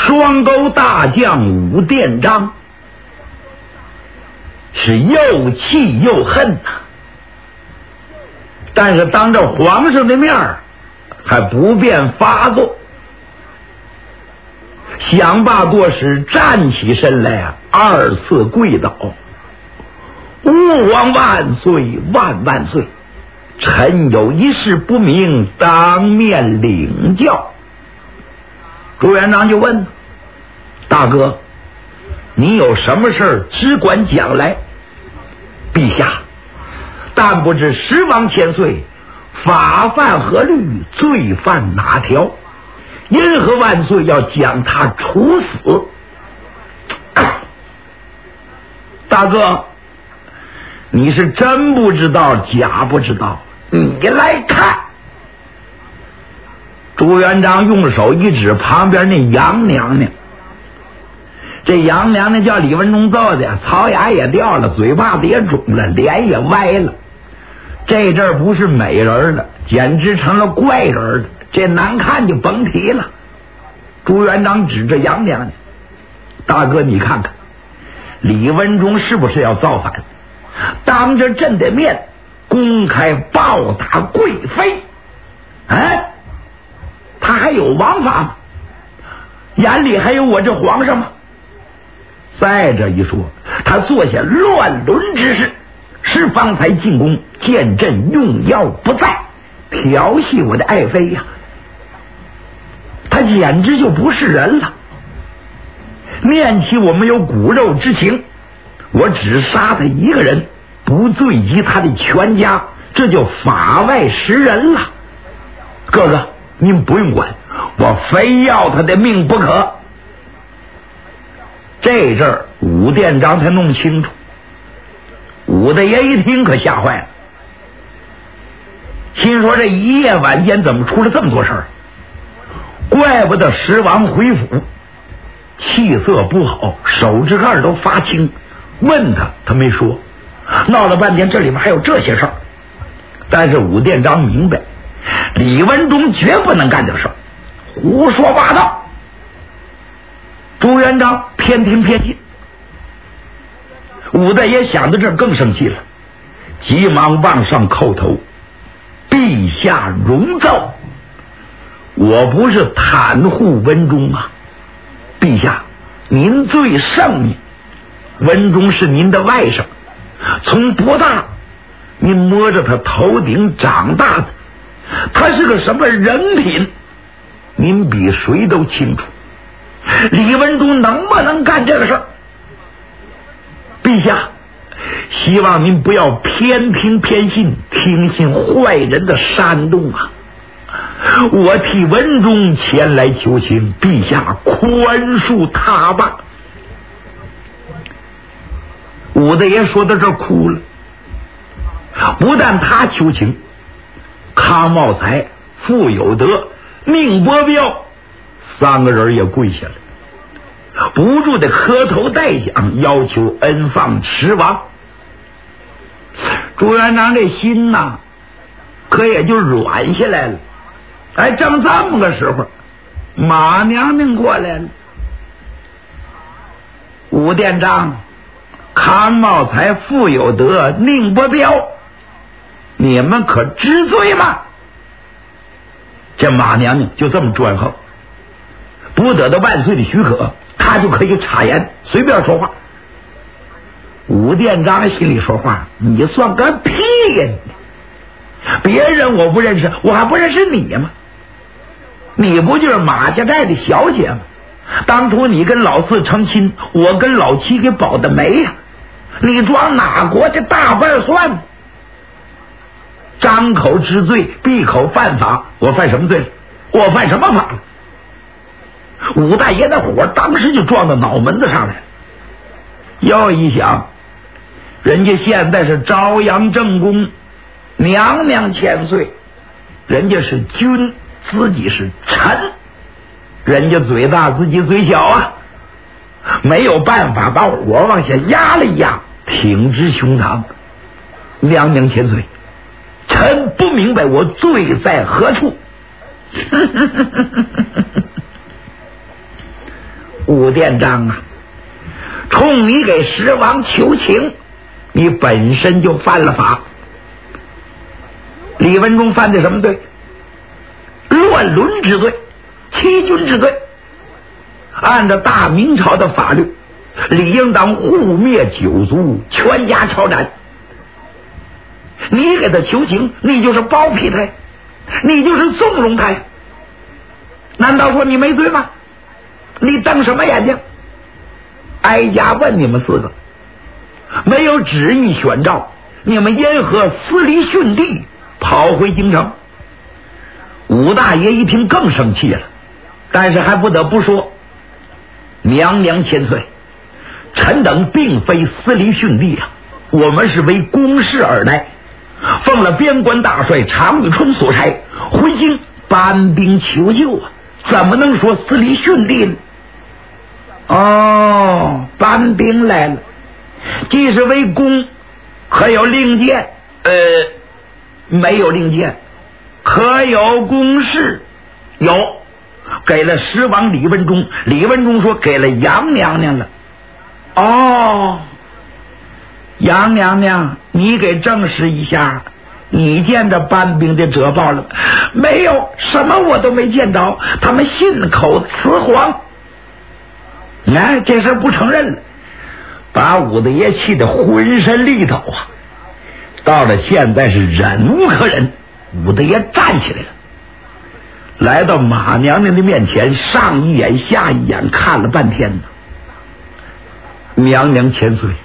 双钩大将武殿章是又气又恨呐，但是当着皇上的面还不便发作，想罢多时，站起身来二次跪倒：“吾皇万岁万万岁！臣有一事不明，当面领教。”朱元璋就问：“大哥，你有什么事儿，只管讲来。”陛下，但不知时王千岁，法犯何律，罪犯哪条？因何万岁要将他处死？大哥，你是真不知道假不知道？你来看。朱元璋用手一指旁边那杨娘娘，这杨娘娘叫李文忠揍的，槽牙也掉了，嘴巴子也肿了，脸也歪了，这阵儿不是美人了，简直成了怪人了，这难看就甭提了。朱元璋指着杨娘娘：“大哥，你看看李文忠是不是要造反？当着朕的面公开暴打贵妃，他还有王法吗？眼里还有我这皇上吗？再者一说，他做下乱伦之事，是方才进宫见朕用药不在，调戏我的爱妃呀，他简直就不是人了。念起我们有骨肉之情，我只杀他一个人，不罪及他的全家，这就法外施人了。哥哥，您不用管，我非要他的命不可。”这阵儿武殿章才弄清楚，武大爷一听可吓坏了，心说这一夜晚间怎么出了这么多事儿？怪不得时王回府气色不好，手指盖都发青，问他没说，闹了半天这里面还有这些事儿。但是武殿章明白，李文忠绝不能干这事儿，胡说八道。朱元璋偏听偏信，武大爷想到这儿更生气了，急忙往上叩头：“陛下容诏，我不是袒护文忠啊，陛下您最圣明，文忠是您的外甥，从不大您摸着他头顶长大的，他是个什么人品，您比谁都清楚。李文忠能不能干这个事儿？陛下，希望您不要偏听偏信，听信坏人的煽动啊！我替文忠前来求情，陛下宽恕他吧。”武大爷说到这儿哭了，不但他求情，康茂才、傅有德、宁伯彪三个人也跪下来，不住的磕头代讲，要求恩放时王。朱元璋这心呐，可也就软下来了。正这么个时候，马娘娘过来了。武殿章、康茂才、傅有德、宁伯彪，你们可知罪吗？这马娘娘就这么专横，不得到万岁的许可，他就可以插言随便说话。武殿章心里说话：你算个屁呀！别人我不认识，我还不认识你吗？你不就是马家寨的小姐吗？当初你跟老四成亲，我跟老七给保的媒呀，你装哪国的大瓣蒜？张口知罪，闭口犯法，我犯什么罪了？我犯什么法了？武大爷的火当时就撞到脑门子上来了。又一想，人家现在是朝阳正宫，娘娘千岁，人家是君，自己是臣，人家嘴大自己嘴小啊，没有办法把火往下压了一压，挺直胸膛。娘娘千岁，臣不明白我罪在何处。 武店长啊，冲你给石王求情，你本身就犯了法。李文忠犯的什么罪？乱伦之罪，欺君之罪。按照大明朝的法律，理应当护灭九族，全家抄斩。你给他求情，你就是包庇他，你就是纵容他呀。难道说你没罪吗？你瞪什么眼睛？哀家问你们4个，没有旨意宣诏，你们因何私离殉地，跑回京城？武大爷一听更生气了，但是还不得不说，娘娘千岁，臣等并非私离殉地啊，我们是为公事而来，奉了边关大帅常遇春所差，回京搬兵求救啊，怎么能说私离殉地呢？哦，搬兵来了，既是为公，可有令箭？没有令箭。可有公事？有，给了石王李文忠。李文忠说给了杨娘娘了。哦，杨娘娘，你给证实一下，你见着搬兵的折报了？没有，什么我都没见到，他们信口雌黄。哎，这事不承认了，把武大爷气得浑身力抖啊！到了现在是忍无可忍，武大爷站起来了，来到马娘娘的面前，上一眼下一眼看了半天呢。娘娘千岁，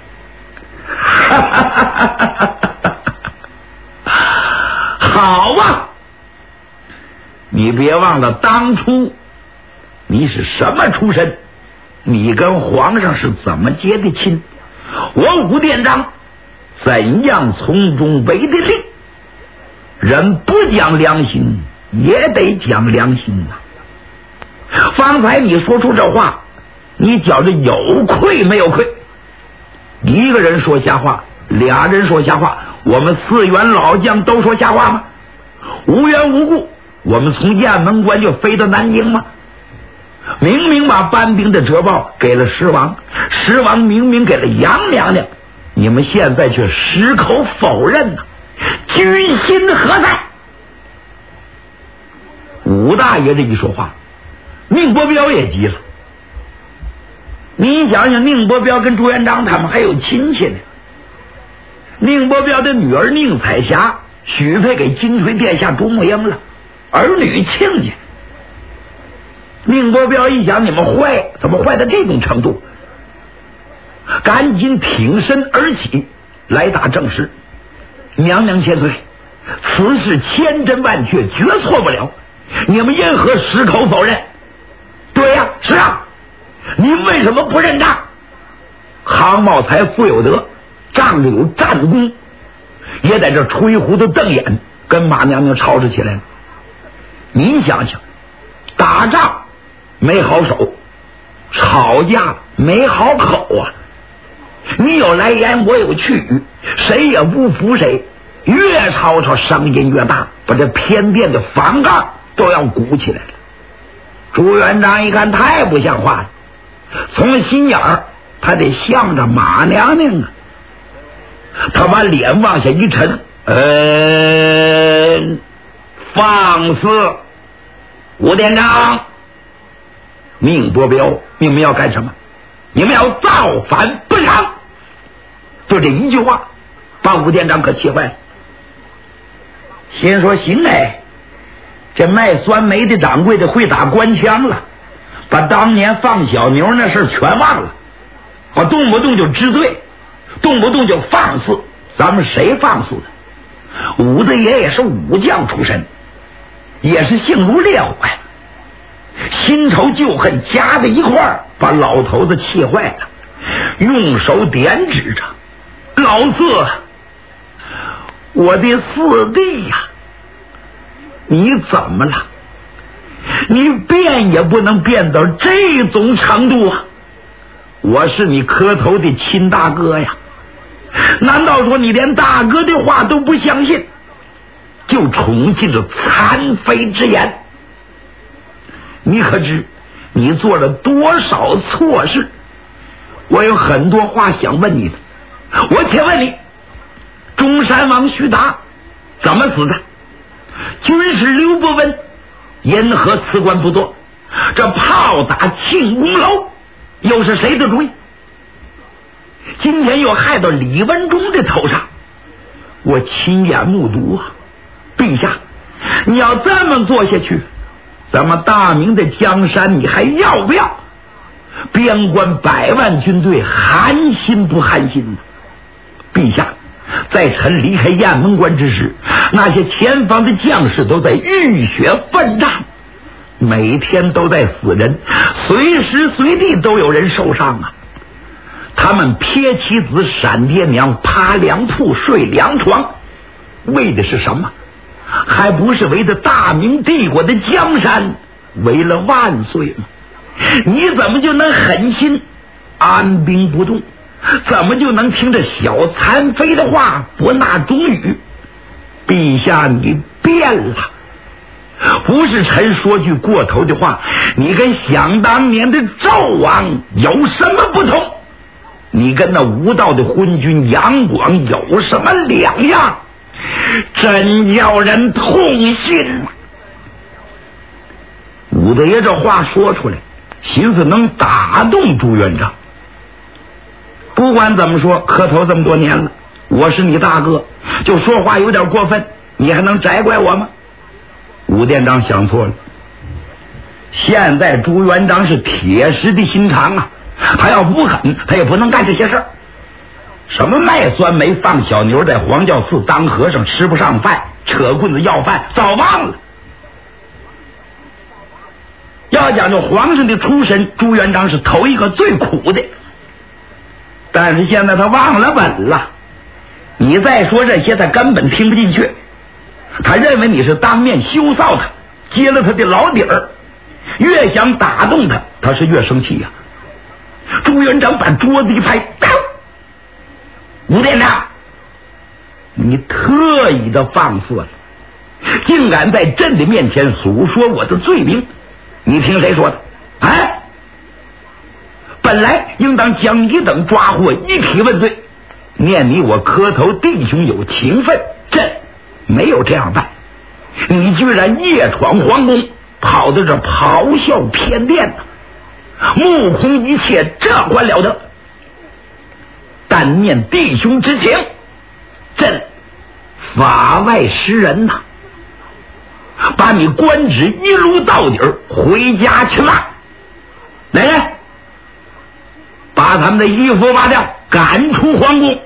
好啊！你别忘了当初你是什么出身，你跟皇上是怎么结的亲，我武殿章怎样从中为的令。人不讲良心也得讲良心呐。方才你说出这话，你觉着有愧没有愧？一个人说瞎话，俩人说瞎话，我们4员老将都说瞎话吗？无缘无故我们从雁门关就飞到南京吗？明明把搬兵的折报给了石王，石王明明给了杨娘娘，你们现在却矢口否认呢，居心何在？武大爷这一说话，宁伯彪也急了。你想想，宁伯彪跟朱元璋他们还有亲戚呢。宁伯彪的女儿宁彩霞许配给金锤殿下朱沐英了，儿女亲家。宁伯彪一想，你们坏，怎么坏到这种程度？赶紧挺身而起，来打正事。娘娘千岁，此事千真万确，绝错不了，你们因何矢口否认？对呀，是啊，您为什么不认账？杭茂才富有德，仗着有战功，也在这吹胡子瞪眼，跟马娘娘吵吵起来了。您想想，打仗没好手，吵架没好口啊！你有来言，我有去语，谁也不服谁，越吵吵声音越大，把这偏殿的房盖都要鼓起来了。朱元璋一看太不像话了，从心眼儿他得向着马娘娘啊，他把脸往下一沉，放肆！武殿长，宁伯彪，你们要干什么？你们要造反不成？就这一句话，把武殿长可气坏了。心说行哎，这卖酸梅的掌柜的会打官腔了，把当年放小牛那事全忘了，动不动就知罪，动不动就放肆。咱们谁放肆的？武大爷也是武将出身，也是性如烈火呀，新仇旧恨加在一块儿，把老头子气坏了，用手点指着：老四，我的四弟呀，你怎么了？你变也不能变到这种程度啊！我是你磕头的亲大哥呀，难道说你连大哥的话都不相信，就宠进了残妃之言？你可知你做了多少错事？我有很多话想问你的。我且问你，中山王徐达怎么死的？军师刘伯温因何辞官不做？这炮打庆功楼又是谁的主意？今天又害到李文忠的头上，我亲眼目睹啊！陛下，你要这么做下去，咱们大明的江山你还要不要？边关100万军队寒心不寒心呢？陛下，在臣离开雁门关之时，那些前方的将士都在浴血奋战，每天都在死人，随时随地都有人受伤啊！他们撇妻子闪爹娘，爬粮铺睡粮床，为的是什么？还不是为了大明帝国的江山，为了万岁吗？你怎么就能狠心安兵不动？怎么就能听着小残妃的话不纳忠语？陛下，你变了！不是臣说句过头的话，你跟想当年的纣王有什么不同？你跟那无道的昏君杨广有什么两样？真叫人痛心。武大爷这话说出来，寻思能打动朱元璋。不管怎么说，磕头这么多年了，我是你大哥，就说话有点过分，你还能摘怪我吗？武殿长想错了，现在朱元璋是铁石的心肠啊，他要不狠，他也不能干这些事儿。什么卖酸梅放小牛，在黄教寺当和尚吃不上饭，扯棍子要饭，早忘了。要讲这皇上的出身，朱元璋是头一个最苦的，但是现在他忘了本了。你再说这些，他根本听不进去。他认为你是当面羞臊他，揭了他的老底儿。越想打动他，他是越生气呀。朱元璋把桌子一拍，武殿长，你特意的放肆了，竟敢在朕的面前诉说我的罪名，你听谁说的？哎，本来应当将你等抓获，一体问罪，念你我磕头弟兄有情分，朕没有这样办。你居然夜闯皇宫，跑到这咆哮偏殿呢，目空一切，这还了得？但念弟兄之情，朕法外施人呐，把你官职一撸到底，回家去吧。来人，把他们的衣服扒掉，赶出皇宫。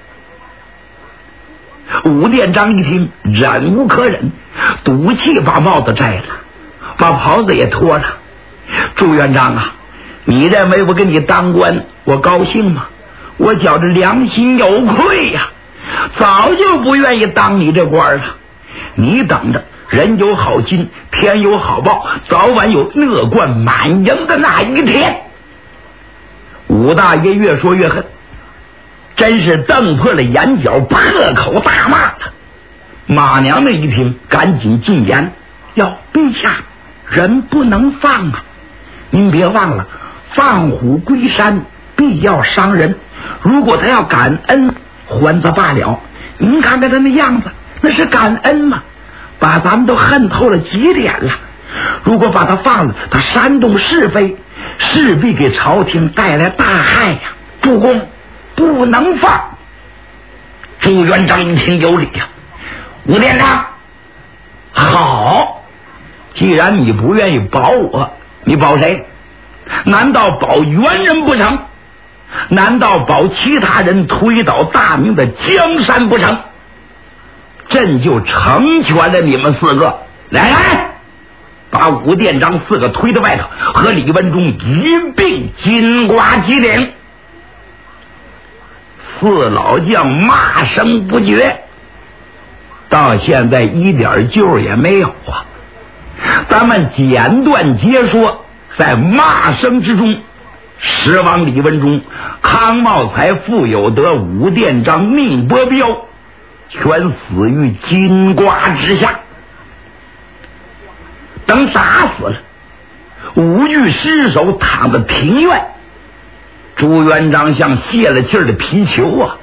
武殿章一听，忍无可忍，赌气把帽子摘了，把袍子也脱了。朱元璋啊，你认为我给你当官我高兴吗？我觉着良心有愧呀，早就不愿意当你这官了。你等着，人有好心，天有好报，早晚有乐贯满盈的那一天。武大爷越说越恨，真是瞪破了眼角，破口大骂他。马娘们一听，赶紧进言：要陛下，人不能放啊！您别忘了，放虎归山必要伤人，如果他要感恩还则罢了，您看看他那样子，那是感恩吗？把咱们都恨透了极点了。如果把他放了，他煽动是非，势必给朝廷带来大害呀！主公不能放。朱元璋一听有理呀，武殿长，好，既然你不愿意保我，你保谁？难道保元人不成？难道保其他人推倒大明的江山不成？朕就成全了你们4个。来，把武殿章4个推到外头，和李文忠一并金瓜击顶。4老将骂声不绝，到现在一点救也没有啊！咱们简短截说，在骂声之中，时王李文忠、康茂才、傅有德、武殿章、宁伯彪全死于金瓜之下。等打死了， 5具尸首躺在庭院，朱元璋像泄了气儿的皮球啊，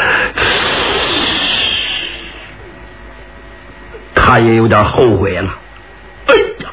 他也有点后悔了。哎呀，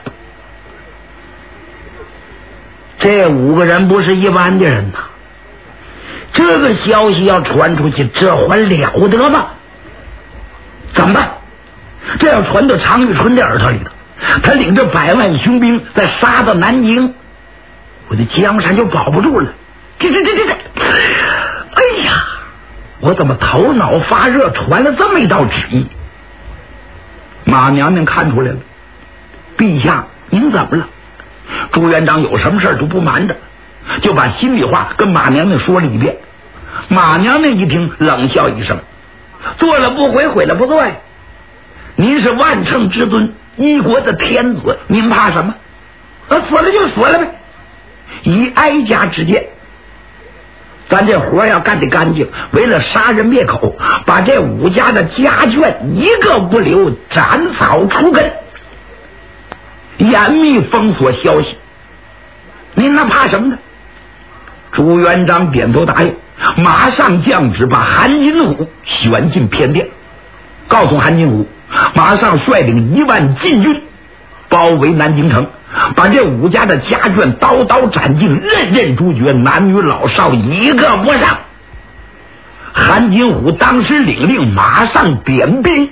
这5个人不是一般的人呐，这个消息要传出去，这还了得吗？怎么办？这要传到常遇春的耳朵里头，他领着100万雄兵再杀到南京，我的江山就保不住了。这，哎呀，我怎么头脑发热，传了这么一道旨意？马娘娘看出来了，陛下您怎么了？朱元璋有什么事就不瞒着，就把心里话跟马娘娘说了一遍。马娘娘一听，冷笑一声：“做了不悔，悔了不做呀！您是万乘之尊，一国的天子，您怕什么？死了就死了呗，以哀家之见，咱这活要干得干净，为了杀人灭口，把这5家的家眷一个不留，斩草除根，严密封锁消息。您那怕什么呢？”朱元璋点头答应，马上降旨把韩金虎选进偏殿，告诉韩金虎马上率领1万禁军包围南京城，把这5家的家眷刀刀斩尽，任任诛绝，男女老少一个不剩。韩金虎当时领令，马上点兵。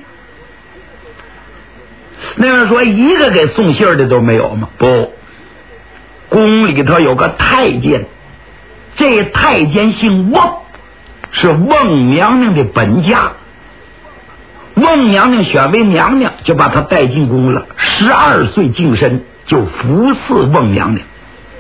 那样说一个给送信儿的都没有吗？不，宫里头有个太监，这太监姓翁，是翁娘娘的本家。翁娘娘选为娘娘，就把她带进宫了。12岁净身，就服侍翁娘娘。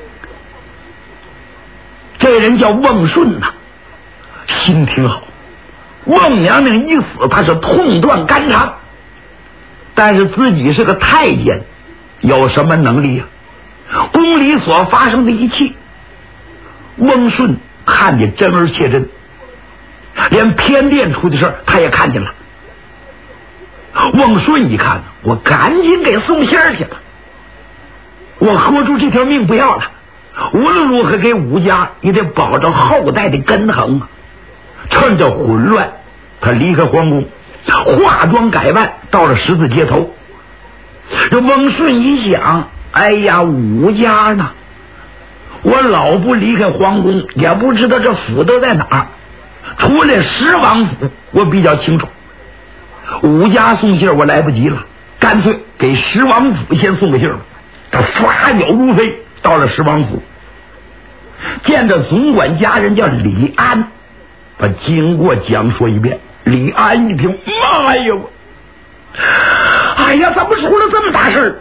这人叫翁顺呐，心挺好。翁娘娘一死，他是痛断肝肠，但是自己是个太监，有什么能力呀？宫里所发生的一切，翁顺看见真而切真，连偏殿出的事他也看见了。翁顺一看，我赶紧给送信儿去吧，我豁出这条命不要了，无论如何给5家也得保着后代的根衡啊！趁着混乱，他离开皇宫，化妆改扮，到了十字街头。这翁顺一想，哎呀，5家呢，我老不离开皇宫，也不知道这府都在哪儿，除了十王府我比较清楚。5家送信我来不及了，干脆给十王府先送个信儿。他发脚如飞，到了十王府，见着总管家人叫李安，把经过讲说一遍。李安一听，妈呀，哎呀，怎么出了这么大事儿？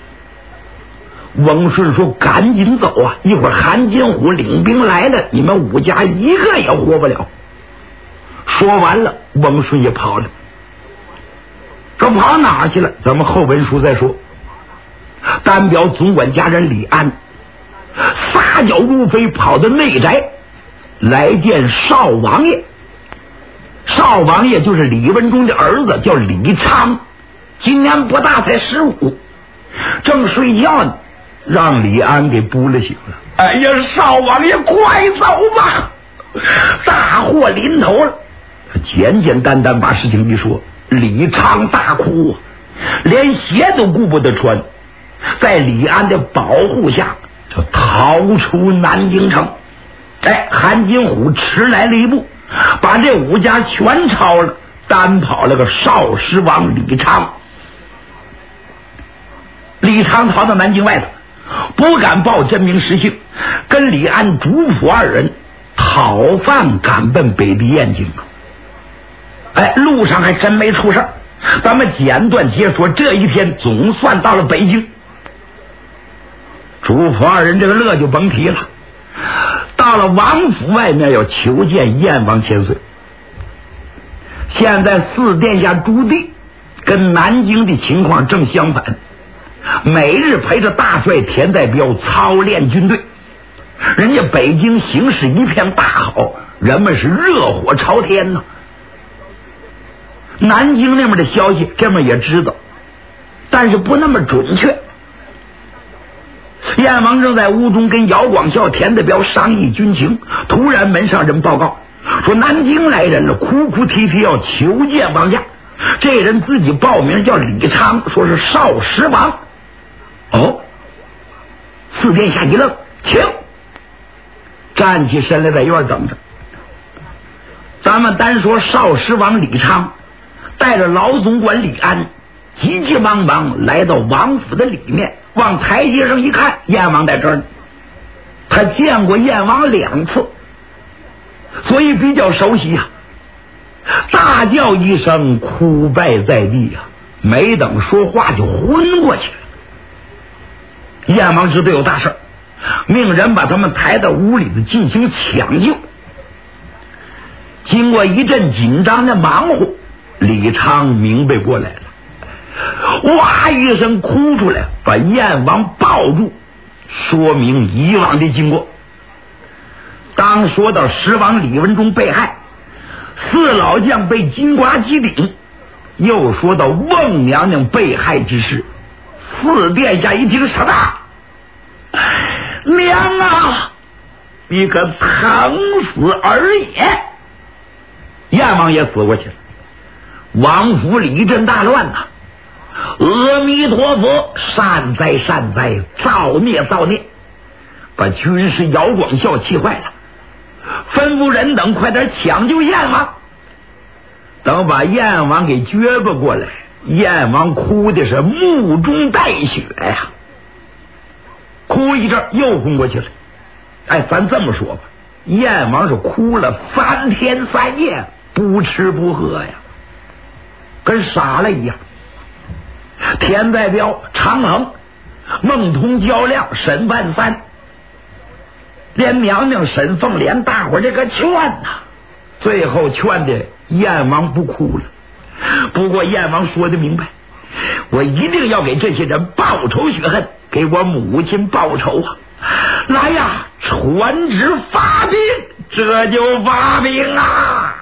翁顺说：“赶紧走啊！一会儿韩金虎领兵来了，你们5家一个也活不了。”说完了，翁顺也跑了。这跑哪去了？咱们后文书再说。单表总管家人李安撒脚如飞，跑到内宅来见少王爷。少王爷就是李文忠的儿子，叫李昌，今年不大，才15，正睡觉呢，让李安给拨了醒了。哎呀，少王爷快走吧，大祸临头了。他简简单单把事情一说，李昌大哭啊，连鞋都顾不得穿，在李安的保护下就逃出南京城。韩金虎迟来了一步，把这5家全抄了，单跑了个少师王李昌。李昌逃到南京外头，不敢报真名实姓，跟李安、主仆2人讨饭赶奔北地燕京。路上还真没出事儿。咱们简短解说，这一天总算到了北京。主仆2人这个乐就甭提了，到了王府外面要求见燕王千岁。现在4殿下朱棣跟南京的情况正相反，每日陪着大帅田代彪操练军队，人家北京形势一片大好，人们是热火朝天呢。南京那边的消息这边也知道，但是不那么准确。 燕王正在屋中跟姚广孝、田德彪商议军情，突然门上人报告说南京来人了，哭哭啼啼要求见王家。这人自己报名叫李昌，说是少时王。哦，四殿下一愣，请站起身来，在院等着。咱们单说少时王李昌带着老总管李安急急忙忙来到王府的里面，往台阶上一看，燕王在这儿呢。他见过燕王2次，所以比较熟悉呀。大叫一声，哭拜在地呀，没等说话就昏过去了。燕王知道有大事，命人把他们抬到屋里子进行抢救。经过一阵紧张的忙活，李昌明白过来了，哇一声哭出来，把燕王抱住，说明以往的经过。当说到时王李文忠被害，四老将被金瓜击顶，又说到孟娘娘被害之事，四殿下一听，什么？娘啊，你可疼死儿也！燕王也死过去了，王府里一阵大乱呐！阿弥陀佛，善哉善哉，造孽造孽！把军师姚广孝气坏了，吩咐人等快点抢救燕王。等把燕王给撅巴过来，燕王哭的是目中带血呀，哭一阵又昏过去了。哎，咱这么说吧，燕王是哭了3天3夜，不吃不喝呀，跟傻了一样。田代彪、常衡、孟通、焦亮、沈万三，连娘娘沈凤莲，大伙儿这个劝呐，最后劝的燕王不哭了。不过燕王说的明白，我一定要给这些人报仇雪恨，给我母亲报仇啊！来呀，传旨发兵，这就发兵啊！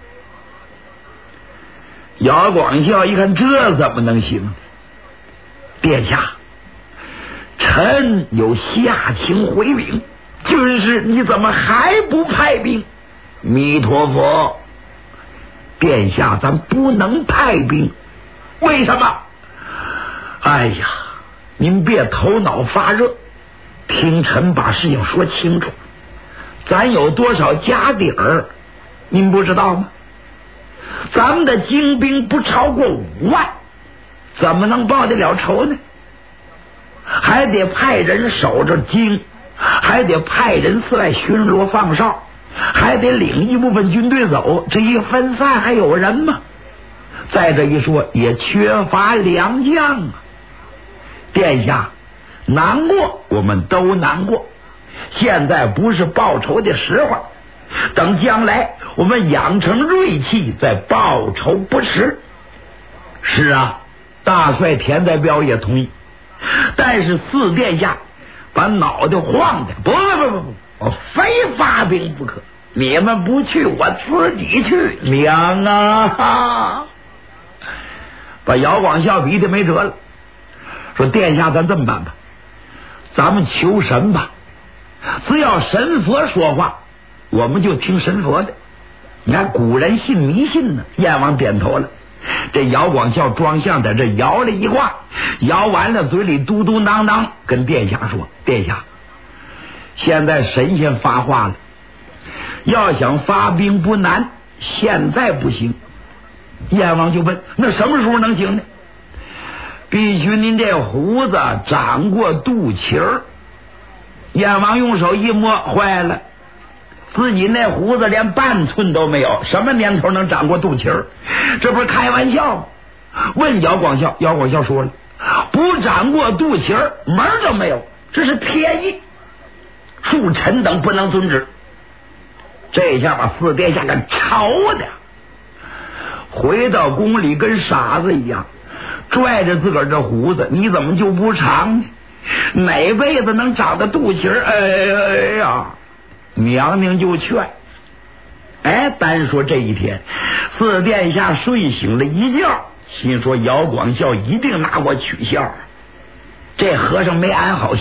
姚广孝一看，这怎么能行？殿下，臣有下情回禀，军师你怎么还不派兵？弥陀佛，殿下咱不能派兵，为什么？哎呀，您别头脑发热，听臣把事情说清楚。咱有多少家底儿，您不知道吗？咱们的精兵不超过5万，怎么能报得了仇呢？还得派人守着京，还得派人四外巡逻放哨，还得领一部分军队走，这一分散还有人吗？再这一说，也缺乏良将啊！殿下难过，我们都难过，现在不是报仇的时候，等将来我们养成锐气，再报仇不迟。是啊，大帅田代彪也同意，但是四殿下把脑袋晃的，不，我非发兵不可，你们不去，我自己去。娘啊！把姚广孝逼得没辙了，说殿下咱这么办吧，咱们求神吧，只要神佛说话，我们就听神佛的。你看古人信迷信呢。燕王点头了，这姚广孝装相在这摇了一卦，摇完了嘴里嘟嘟囔囔跟殿下说，殿下现在神仙发话了，要想发兵不难，现在不行。燕王就问，那什么时候能行呢？必须您这胡子长过肚脐儿。燕王用手一摸，坏了，自己那胡子连半寸都没有，什么年头能长过肚脐儿？这不是开玩笑吗？问姚广孝，姚广孝说了，不长过肚脐儿门都没有，这是天意，恕臣等不能遵旨。这下把四殿下给愁的，回到宫里跟傻子一样，拽着自个儿这胡子，你怎么就不长呢？哪辈子能长到肚脐儿？哎呀，娘娘就劝。哎，单说这一天，四殿下睡醒了一觉，心说姚广孝一定拿我取笑，这和尚没安好心呐。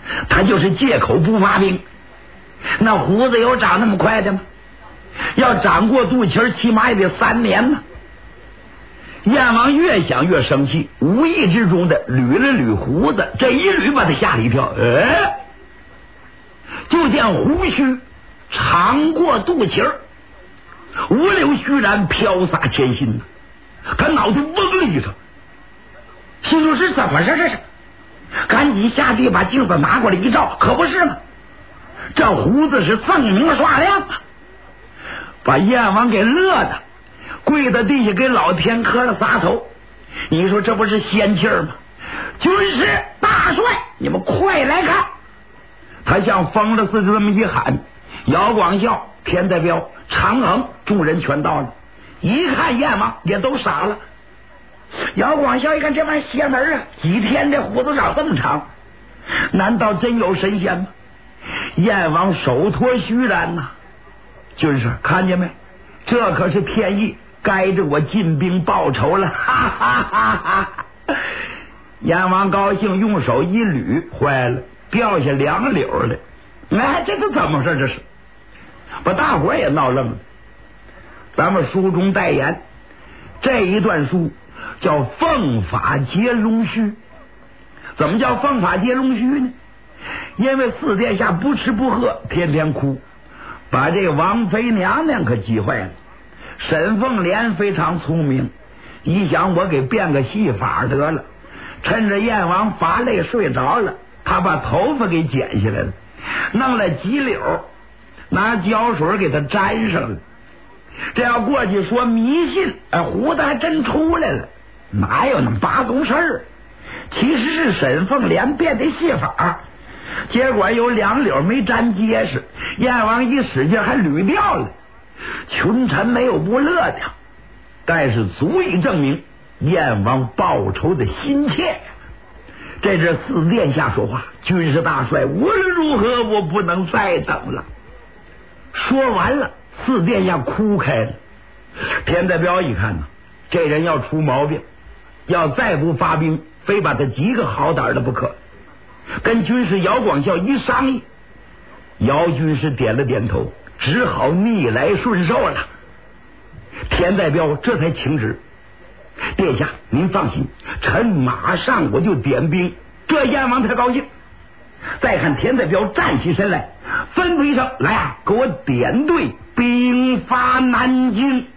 他就是借口不发兵。那胡子有长那么快的吗？要长过肚脐起码也得3年呢。燕王越想越生气，无意之中的捋了捋胡子，这一捋把他吓了一跳。就见胡须长过肚脐，五柳须髯飘洒前心，他脑袋嗡了一声，心说是怎么事？这是赶紧下地把镜子拿过来一照，可不是吗？这胡子是锃明刷亮啊，把燕王给乐的跪在地下给老天磕了仨头。你说这不是仙气儿吗？军师大帅，你们快来看！他像疯了似的这么一喊，姚广孝、田代彪、常衡众人全到了。一看燕王也都傻了。姚广孝一看这玩意邪门啊，几天这胡子长这么长，难道真有神仙吗？燕王手托须髯呐，军师看见没？这可是天意，该着我进兵报仇了，哈哈哈哈！燕王高兴，用手一捋，坏了，掉下2绺来。哎，这都怎么事？这是把大伙也闹愣了。咱们书中代言这一段书叫凤法接龙须。怎么叫凤法接龙须呢？因为四殿下不吃不喝，天天哭，把这王妃娘娘可急坏了。沈凤莲非常聪明，一想我给变个戏法得了，趁着燕王乏累睡着了，他把头发给剪下来了，弄了几绺，拿胶水给他粘上了。这要过去说迷信，胡子还真出来了，哪有那么八宗事儿？其实是沈凤莲变的戏法，结果有2绺没粘结实，燕王一使劲还捋掉了。群臣没有不乐的，但是足以证明燕王报仇的心切。这是四殿下说话，军师大帅，无论如何我不能再等了。说完了，四殿下哭开了。田代彪一看呢，这人要出毛病，要再不发兵，非把他急个好歹的不可。跟军师姚广孝一商议，姚军师点了点头，只好逆来顺受了。田代彪这才请旨，殿下您放心，臣马上我就点兵。这燕王才高兴。再看田代彪站起身来，吩咐一声，来啊，给我点队兵发南京。